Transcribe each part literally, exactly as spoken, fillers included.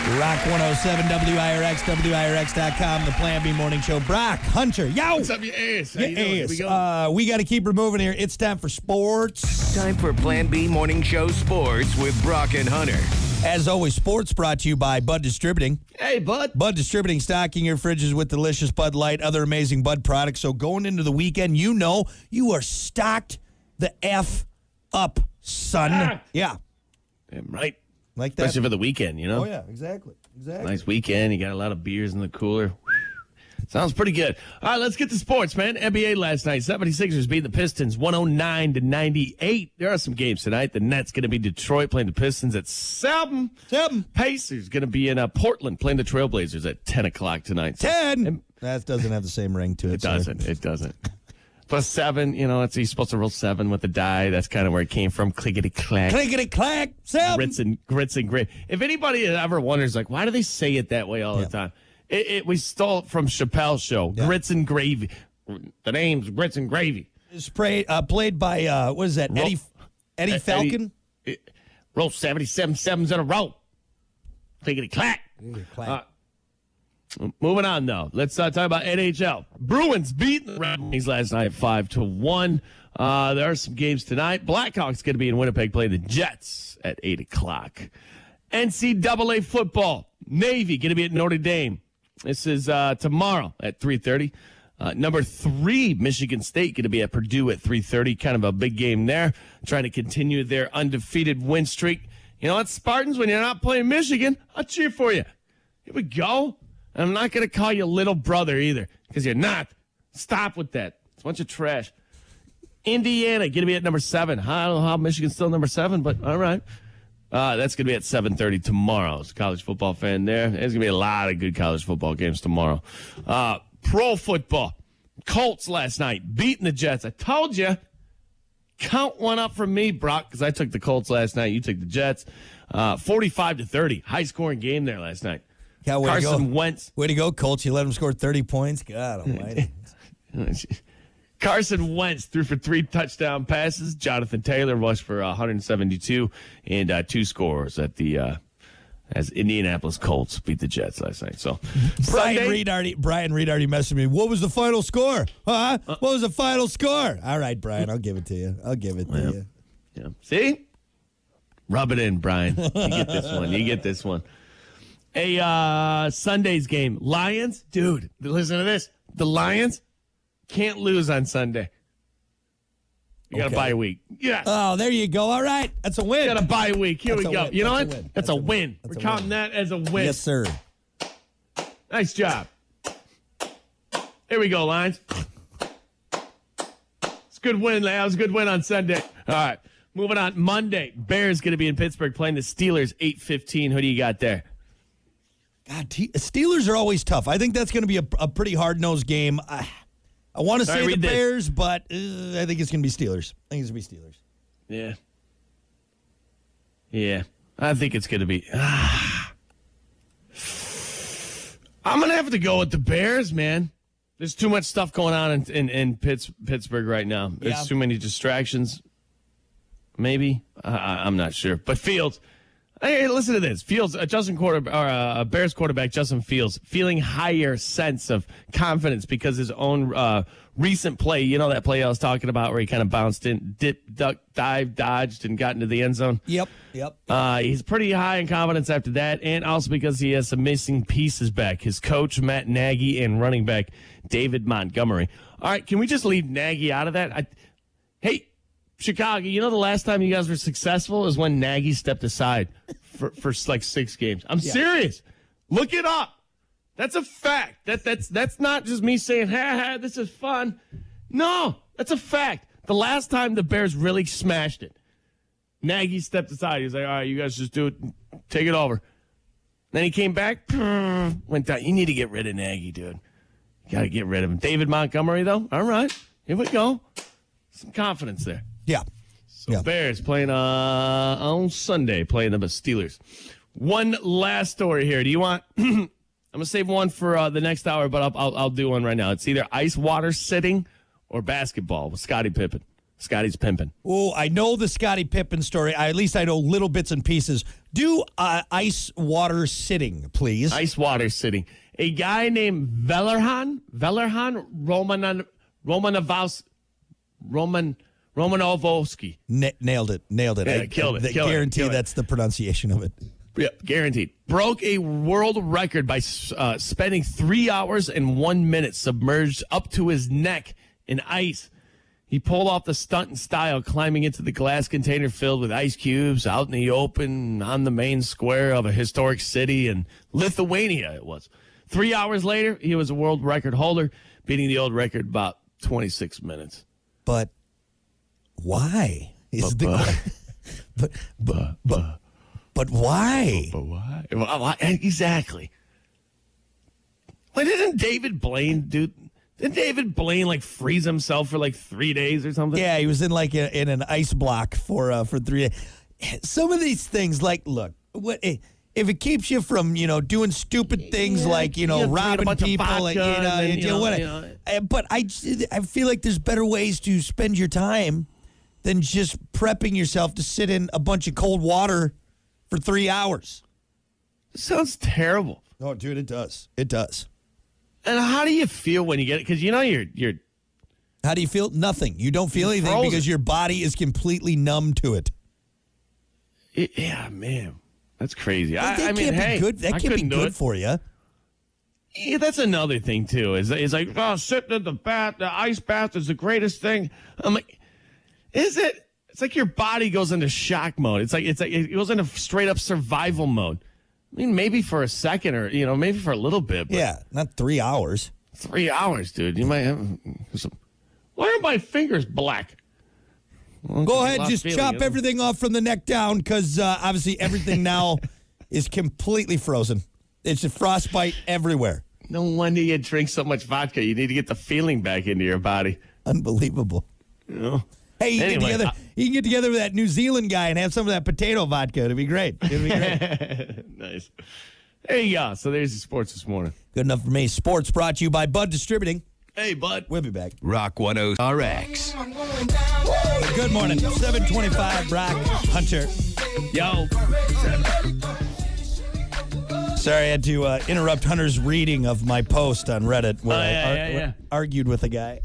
Rock one oh seven W I R X, W I R X dot com, the Plan B Morning Show. Brock, Hunter, yo! What's up, your ass? How Your you doing? Here ass. we go. Uh, we got to keep her moving here. It's time for sports. Time for Plan B Morning Show Sports with Brock and Hunter. As always, sports brought to you by Bud Distributing. Hey, bud. Bud Distributing, stocking your fridges with delicious Bud Light, other amazing Bud products. So going into the weekend, you know you are stocked the F up, son. Ah. Yeah. Damn right. Like that. Especially for the weekend, you know? Oh, yeah, exactly. Exactly. Nice weekend. You got a lot of beers in the cooler. Sounds pretty good. All right, let's get to sports, man. N B A last night. seventy-sixers beat the Pistons one oh nine to ninety-eight. There are some games tonight. The Nets going to be Detroit playing the Pistons at seven. Seven. Pacers going to be in uh, Portland playing the Trailblazers at ten o'clock tonight. So- Ten. And- That doesn't have the same ring to it. It doesn't. It doesn't. Plus seven, you know, it's he's supposed to roll seven with the die. That's kind of where it came from. Clickety clack. Clickety clack. Seven. Grits and grits and gravy. If anybody ever wonders, like, why do they say it that way all Yeah. the time? It, it we stole it from Chappelle's show. Yeah. Grits and gravy. The name's Grits and Gravy. It's played, uh, played by, uh, what is that, Ro- Eddie Eddie Eddie- Falcon? It, roll seventy-seven sevens in a row. Clickety clack. Clack. Uh, Moving on, though. Let's uh, talk about N H L. Bruins beat the Red Wings last night five to one. Uh, there are some games tonight. Blackhawks going to be in Winnipeg playing the Jets at eight o'clock. N C double A football. Navy going to be at Notre Dame. This is uh, tomorrow at three thirty. Uh, number three, Michigan State, going to be at Purdue at three thirty. Kind of a big game there. Trying to continue their undefeated win streak. You know what, Spartans, when you're not playing Michigan, I'll cheer for you. Here we go. I'm not going to call you little brother either, because you're not. Stop with that. It's a bunch of trash. Indiana going to be at number seven. I don't know how Michigan's still number seven, but all right. Uh, that's going to be at seven thirty tomorrow. As a college football fan there, there's going to be a lot of good college football games tomorrow. Uh, pro football. Colts last night beating the Jets. I told you. Count one up from me, Brock, because I took the Colts last night. You took the Jets. Uh, forty-five to thirty. High-scoring game there last night. Yeah, way Carson to go. Wentz. Way to go, Colts. You let him score thirty points. God almighty. Carson Wentz threw for three touchdown passes. Jonathan Taylor rushed for uh, one hundred seventy-two and uh, two scores at the uh, as Indianapolis Colts beat the Jets last night. So Brian Sunday- Reed already Brian Reed already messaged me. What was the final score? Huh? What was the final score? All right, Brian, I'll give it to you. I'll give it to Well. you. Yeah. See? Rub it in, Brian. You get this one. You get this one. A uh, Sunday's game. Lions? Dude, listen to this. The Lions can't lose on Sunday. You got to Okay. buy a week. Yes. Oh, there you go. All right. That's a win. You got to buy a week. Here That's we a go. win. You know That's a what? win. That's, That's a a win. win. We're That's a counting win. that as a win. Yes, sir. Nice job. Here we go, Lions. It's a good win. That was a good win on Sunday. All right. Moving on. Monday. Bears going to be in Pittsburgh playing the Steelers, eight fifteen. Who do you got there? God, T- Steelers are always tough. I think that's going to be a, a pretty hard-nosed game. I, I want to All say right, the read this. Bears, but uh, I think it's going to be Steelers. I think it's going to be Steelers. Yeah. Yeah. I think it's going to be. Ah. I'm going to have to go with the Bears, man. There's too much stuff going on in, in, in Pitts, Pittsburgh right now. There's Yeah. too many distractions. Maybe. I, I'm not sure. But Fields. Hey, listen to this. Fields, uh, Justin quarter, or uh, Bears quarterback Justin Fields, feeling higher sense of confidence because his own uh, recent play. You know that play I was talking about where he kind of bounced in, dip, duck, dive, dodged, and got into the end zone. Yep, yep. Uh, he's pretty high in confidence after that, and also because he has some missing pieces back. His coach Matt Nagy and running back David Montgomery. All right, can we just leave Nagy out of that? I, hey. Chicago, you know the last time you guys were successful is when Nagy stepped aside for, for like six games. I'm Yeah. serious. Look it up. That's a fact. That that's that's not just me saying, ha ha, this is fun. No, that's a fact. The last time the Bears really smashed it, Nagy stepped aside. He was like, all right, you guys just do it. Take it over. Then he came back, went down. You need to get rid of Nagy, dude. You got to get rid of him. David Montgomery, though, all right. Here we go. Some confidence there. Yeah. So Yeah. Bears playing uh, on Sunday, playing the Steelers. One last story here. Do you want? I'm gonna save one for uh, the next hour, but I'll, I'll I'll do one right now. It's either ice water sitting or basketball with Scottie Pippen. Scotty's pimping. Oh, I know the Scottie Pippen story. I, at least I know little bits and pieces. Do uh, ice water sitting, please. Ice water sitting. A guy named Velerhan, Velerhan Roman Romanovos, Roman Romanovsky. Na- nailed it. Nailed it. Yeah, I killed it, I killed it, guarantee killed it. that's the pronunciation of it. Yep, guaranteed. Broke a world record by uh, spending three hours and one minute submerged up to his neck in ice. He pulled off the stunt in style, climbing into the glass container filled with ice cubes out in the open on the main square of a historic city in Lithuania, it was. Three hours later, he was a world record holder, beating the old record about twenty-six minutes. But why? Is the but, but, but, but why? But why? Well, why? Exactly. Why didn't David Blaine do... Didn't David Blaine like freeze himself for like three days or something? Yeah, he was in like a, in an ice block for uh, for three days. Some of these things, like, look, what if it keeps you from, you know, doing stupid things Yeah, like, you know, yeah, drink a robbing bunch of people, vodka you know, and then, you you know, know, what? you know. Uh, But I, just- I feel like there's better ways to spend your time than just prepping yourself to sit in a bunch of cold water for three hours. Sounds terrible. Oh, dude, it does. It does. And how do you feel when you get it? Because you know you're you're How do you feel? Nothing. You don't feel anything frozen. because your body is completely numb to it. it, yeah, man, that's crazy. I, that I mean, can't hey, be good. That I can't be couldn't do good it. for you. Yeah, that's another thing too. Is is like, oh, sitting in the bath, the ice bath is the greatest thing. I'm like, is it? It's like your body goes into shock mode. It's like it's like it goes into straight up survival mode. I mean, maybe for a second or you know, maybe for a little bit. But Yeah, not three hours. three hours, dude. You might have some. Why are my fingers black? Well, Go 'cause I ahead, lost just feeling, chop you know? everything off from the neck down because uh, obviously everything now is completely frozen. It's a frostbite everywhere. No wonder you drink so much vodka. You need to get the feeling back into your body. Unbelievable. You know? Hey, you, Anyway, get together, I- you can get together with that New Zealand guy and have some of that potato vodka. It'd be great. It'd be great. Nice. There you go. So there's the sports this morning. Good enough for me. Sports brought to you by Bud Distributing. Hey, bud. We'll be back. Rock ten R X. Good morning. seven twenty-five, Brock Hunter. Yo. Sorry, I had to uh, interrupt Hunter's reading of my post on Reddit where Oh, yeah, I yeah, yeah. argued with a guy.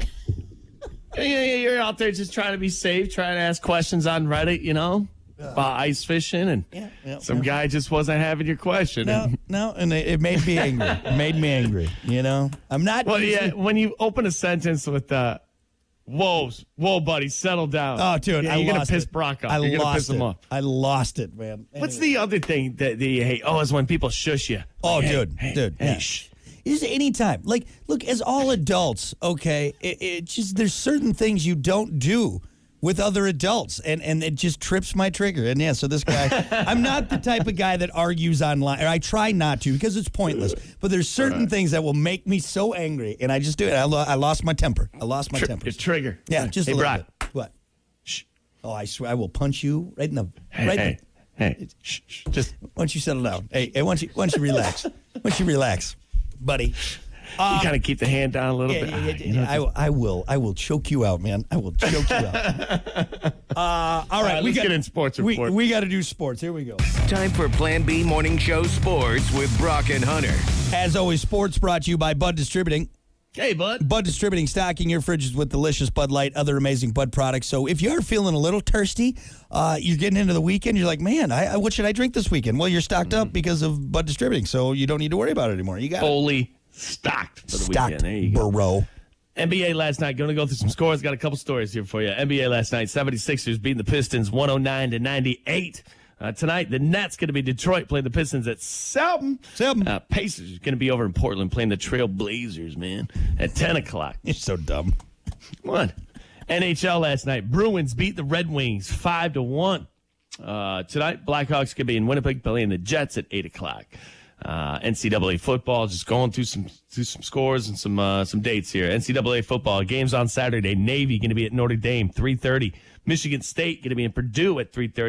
Yeah, yeah, yeah, you're out there just trying to be safe, trying to ask questions on Reddit, you know, about ice fishing, and Yeah, yeah, some yeah. guy just wasn't having your question. No, And- no, and it, it made me angry. It made me angry. You know, I'm not. well, yeah, usually- when you open a sentence with, uh, whoa, whoa, buddy, settle down. Oh, dude, yeah, I you're going lost to piss it. Brock off. I you're going to lost piss him it. off. I lost it, man. What's Anyway. the other thing that, that you hate? Oh, is when people shush you. Oh, Like, hey, dude, hey, dude, hey, yeah. shh. Is any time like look as all adults, okay? It, it just there's certain things you don't do with other adults, and and it just trips my trigger. And yeah, so this guy, I'm not the type of guy that argues online, or I try not to because it's pointless. But there's certain things that will make me so angry, and I just do it. I, lo- I lost my temper. I lost my Tri- temper. your trigger. Yeah, just hey, a little Brock. bit. What? Shh. Oh, I swear I will punch you right in the Hey, right. hey, in, hey. Shh, shh. Just why don't you settle down? Hey, hey, why don't you why don't you relax? Why don't you relax, buddy? you kind of keep the hand down a little Yeah, bit. yeah, Ah, yeah, you know, yeah, I, will- I will. I will choke you out, man. I will choke you out. Uh, all right, right, we let's got get in sports we, report. we got to do sports. Here we go. Time for Plan B Morning Show Sports with Brock and Hunter. As always, sports brought to you by Bud Distributing. Hey, bud. Bud Distributing, stocking your fridges with delicious Bud Light, other amazing Bud products. So if you are feeling a little thirsty, uh, you're getting into the weekend, you're like, man, I, I, what should I drink this weekend? Well, you're stocked up because of Bud Distributing, so you don't need to worry about it anymore. You got Fully stocked for the stocked, weekend. There you go. bro. N B A last night. Going to go through some scores. Got a couple stories here for you. N B A last night. seventy-sixers beating the Pistons one oh nine to ninety-eight. Uh, tonight, the Nets going to be Detroit playing the Pistons at seven. Seven. Uh, Pacers going to be over in Portland playing the Trail Blazers, man, at ten o'clock. You're so dumb. What? N H L last night. Bruins beat the Red Wings five to one. Uh, tonight, Blackhawks could be in Winnipeg playing the Jets at eight o'clock. Uh, N C double A football, just going through some through some scores and some uh, some dates here. N C double A football games on Saturday. Navy going to be at Notre Dame three thirty. Michigan State going to be in Purdue at three thirty.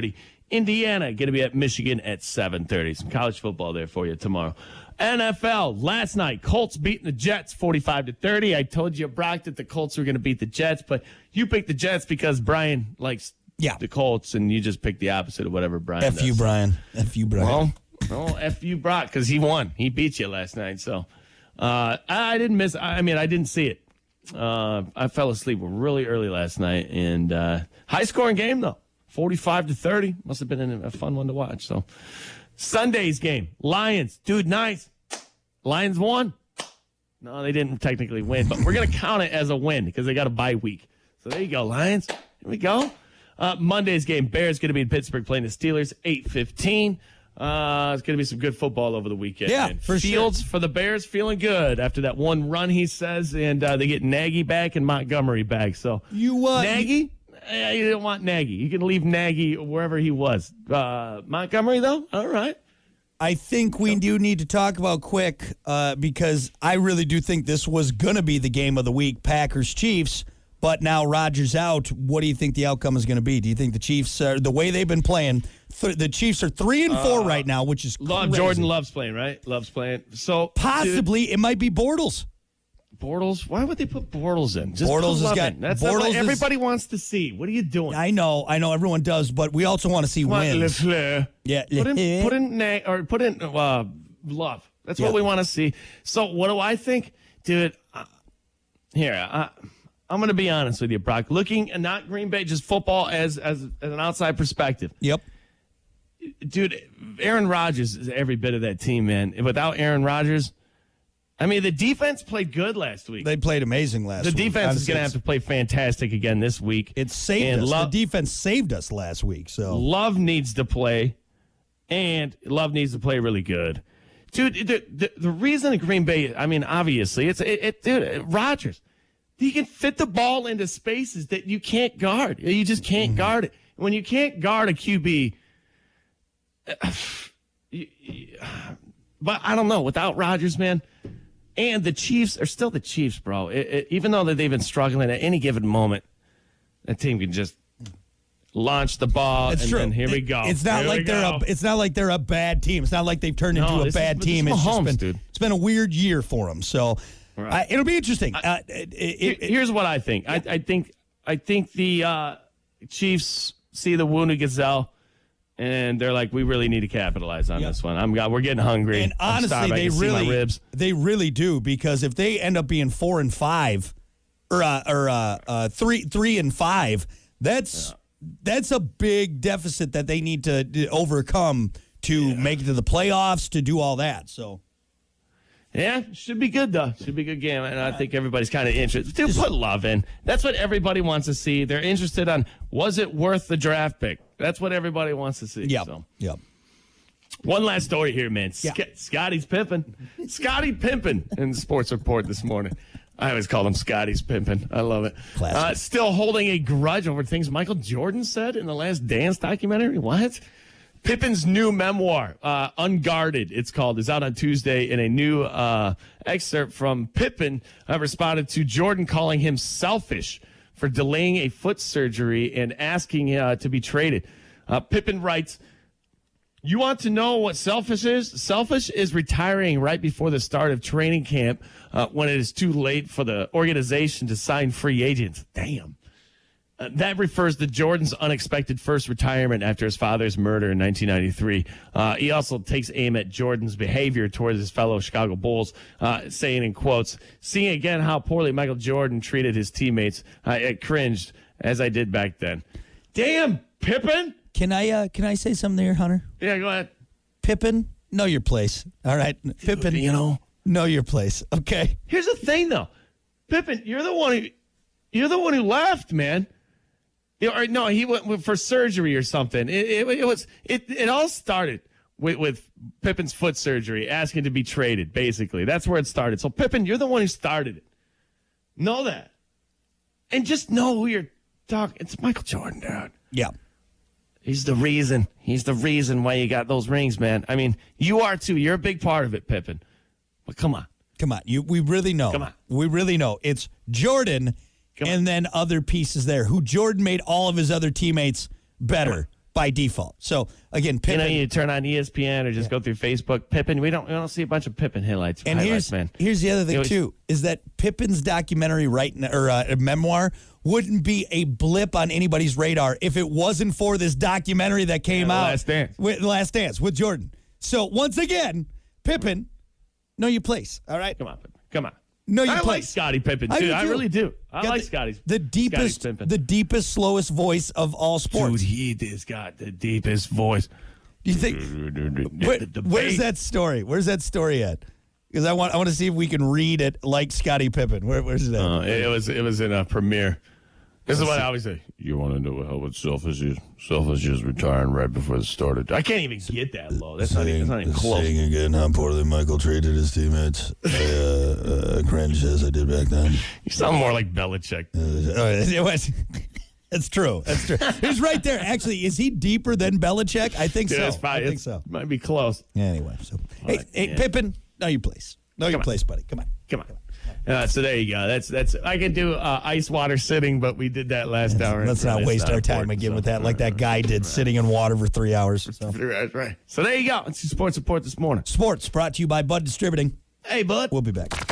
Indiana going to be at Michigan at seven thirty. Some college football there for you tomorrow. N F L last night, Colts beating the Jets forty-five to thirty. I told you, Brock, that the Colts were going to beat the Jets, but you picked the Jets because Brian likes yeah. the Colts, and you just picked the opposite of whatever Brian F does. you, Brian. F you, Brian. Well, well, F you, Brock, because he won. He beat you last night. So uh, I didn't miss. I mean, I didn't see it. Uh, I fell asleep really early last night, and uh, high-scoring game though, forty-five to thirty. Must have been a fun one to watch. So Sunday's game, Lions, dude, nice. Lions won. No, they didn't technically win, but we're gonna count it as a win because they got a bye week. So there you go, Lions. Here we go. Uh, Monday's game, Bears going to be in Pittsburgh playing the Steelers, eight fifteen. Uh, it's going to be some good football over the weekend. Yeah, man. for Fields sure. for the Bears feeling good after that one run, he says, and uh, they get Nagy back and Montgomery back. So You uh, Nagy, eh, you didn't want Nagy. You can leave Nagy wherever he was. Uh, Montgomery, though, all right. I think we do need to talk about quick uh, because I really do think this was going to be the game of the week, Packers-Chiefs. But now Rodgers out. What do you think the outcome is going to be? Do you think the Chiefs, uh, the way they've been playing, th- the Chiefs are three and four uh, right now, which is Love, crazy. Jordan loves playing, right? Loves playing. So possibly dude, it might be Bortles. Bortles? Why would they put Bortles in? Just Bortles has got. In. That's Bortles what is, everybody wants to see. What are you doing? I know, I know, everyone does, but we also want to see What, wins. LeFleur? Yeah, put in, put in, Na- or put in uh, Love. That's what yeah. we want to see. So what do I think, dude? Uh, here, uh, I'm going to be honest with you, Brock. Looking at not Green Bay, just football as as, as an outside perspective. Yep. Dude, Aaron Rodgers is every bit of that team, man. Without Aaron Rodgers, I mean, the defense played good last week. They played amazing last the week. The defense is going to have to play fantastic again this week. It saved and us. Love, the defense saved us last week. So Love needs to play, and Love needs to play really good. Dude, the, the, the reason Green Bay, I mean, obviously, it's it, it dude, Rodgers. He can fit the ball into spaces that you can't guard. You just can't mm-hmm. guard it. When you can't guard a Q B, uh, you, you, but I don't know. Without Rodgers, man, and the Chiefs are still the Chiefs, bro. It, it, even though that they've been struggling at any given moment, that team can just launch the ball. It's and true. then here it, we go. It's not here like they're go. a. It's not like they're a bad team. It's not like they've turned no, into a bad is, team. It's It's Mahomes, just been. Dude. It's been a weird year for them. So. Right. Uh, it'll be interesting. I, uh, it, it, it, here's what I think. I, I think I think the uh, Chiefs see the wounded gazelle, and they're like, we really need to capitalize on yep. this one. I'm we're getting hungry. And honestly, they really ribs. they really do because if they end up being four and five, or uh, or uh, uh, three three and five, that's yeah. that's a big deficit that they need to, to overcome to yeah. make it to the playoffs, to do all that. So. Yeah, should be good, though. Should be a good game. And I think everybody's kind of interested. Dude, put Love in. That's what everybody wants to see. They're interested on, was it worth the draft pick? That's what everybody wants to see. Yep. So. Yep. One last story here, man. Yeah. Sc- Scotty's pimping. Scotty pimping in the sports report this morning. I always call him Scotty's pimping. I love it. Uh, still holding a grudge over things Michael Jordan said in the Last Dance documentary. What? Pippen's new memoir, uh, Unguarded, it's called, is out on Tuesday, in a new uh, excerpt from Pippen uh, responded to Jordan calling him selfish for delaying a foot surgery and asking uh, to be traded. Uh, Pippen writes, you want to know what selfish is? Selfish is retiring right before the start of training camp uh, when it is too late for the organization to sign free agents. Damn. Uh, that refers to Jordan's unexpected first retirement after his father's murder in nineteen ninety-three. Uh, he also takes aim at Jordan's behavior towards his fellow Chicago Bulls, uh, saying in quotes, seeing again how poorly Michael Jordan treated his teammates, I, I cringed as I did back then. Damn, Pippen! Can I uh, can I say something there, Hunter? Yeah, go ahead. Pippen, know your place. All right, Dude, Pippen, you know, know your place. Okay. Here's the thing, though, Pippen, you're the one who you're the one who left, man. You know, or no, he went for surgery or something. It, it, it was it. It all started with, with Pippen's foot surgery, asking to be traded. Basically, that's where it started. So Pippen, you're the one who started it. Know that, and just know who you're talking. It's Michael Jordan, dude. Yeah, he's the reason. He's the reason why you got those rings, man. I mean, you are too. You're a big part of it, Pippen. But come on, come on. You we really know. Come on, we really know. It's Jordan. And then other pieces there, who Jordan made all of his other teammates better. by default. So again, Pippen. You know, you turn on E S P N or just yeah. go through Facebook. Pippen, we don't we don't see a bunch of Pippen highlights. And highlights, here's man. here's the other thing was, too is that Pippen's documentary right or uh, memoir wouldn't be a blip on anybody's radar if it wasn't for this documentary that came yeah, out. Last Dance. With Last Dance with Jordan. So once again, Pippen, know your place. All right, come on, Pippen. Come on. No, you I play. like Scottie Pippen too. I, I really do. I got like the, Scottie. The deepest, the deepest, slowest voice of all sports. Dude, he has got the deepest voice. Do you think? where, where's that story? Where's that story at? Because I want, I want to see if we can read it like Scottie Pippen. Where, where's that? Uh, it was, it was in a premiere. This is what I always say. You want to know how much Selfish is? Selfish is retiring right before the start of. I can't even get that low. That's not even, that's not even close. Saying again how poorly Michael treated his teammates. I uh, uh, cringe as I did back then. You sound more like Belichick. Uh, it was. That's true. That's true. He's right there. Actually, is he deeper than Belichick? I think yeah, so. Probably, I think so. Might be close. Anyway, so hey, right, hey yeah. Pippen, know your place. Know your place, buddy. Come on. Come on. Uh, so there you go. That's that's. I could do uh, ice water sitting, but we did that last let's, hour. Let's not That's waste not our time again so. with that, like that guy did, sitting in water for three hours. So. That's right. So there you go. It's your sports report this morning. Sports brought to you by Bud Distributing. Hey, Bud. We'll be back.